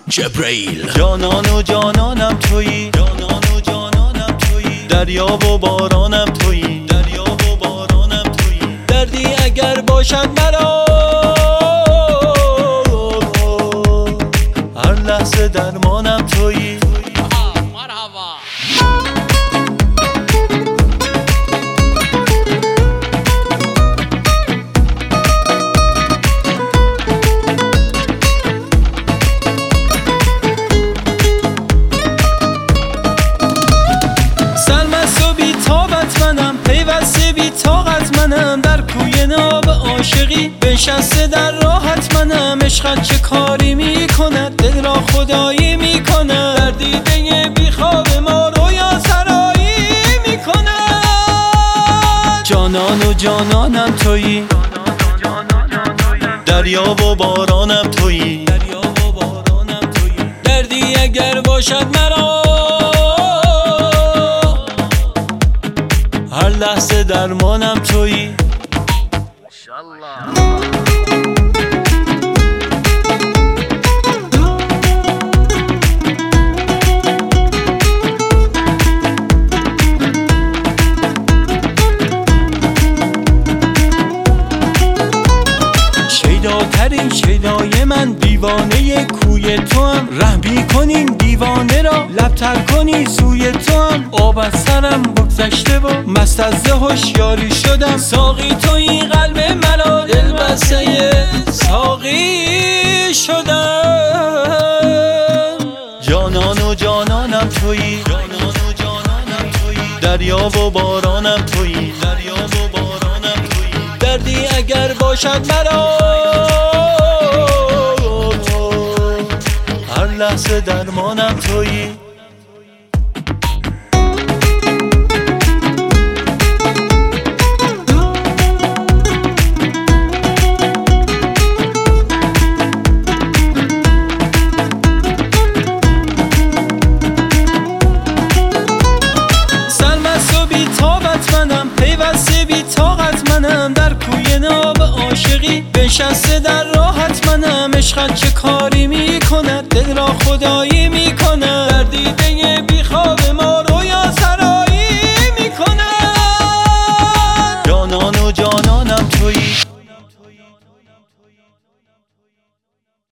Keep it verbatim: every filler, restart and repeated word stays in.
جبرئیل. جانان و جانانم تویی، جانان و جانانم تویی، دریا و بارانم تویی، دریا و بارانم تویی. دردی اگر باشد مرا هر لحظه درمانم تویی. پیوسته بی طاقت منم، در کوی ناب عاشقی بنشسته در راحت منم. عشقت چه کاری میکند، دل را خدایی میکند، در دیده بی خواب ما رویا سرایی میکند. جانان و جانانم تویی، دریا و بارانم تویی، دردی اگر باشد مرا هر لحظه درمانم تویی. شیداترین شیدای من، دیوانه کوی تو هم، رحمی کنین دیوانه را، لبتر کنی سوی تو هم. آب از سرم بگذشته و مست از هوشیاری شدم، ساقی تویی قلب مرا، دل بسته ساقی شدم. جانان و جانانم تویی، جانان و جانانم تویی، دریا و بارانم تویی، دریا و بارانم تویی. دردی اگر باشد مرا هر لحظه درمانم تویی. پیوسته بی طاقت منم، در کوی ناب عاشقی بنشسته در راحت منم. عشقت چه کاری میکند، دل را خدایی میکند،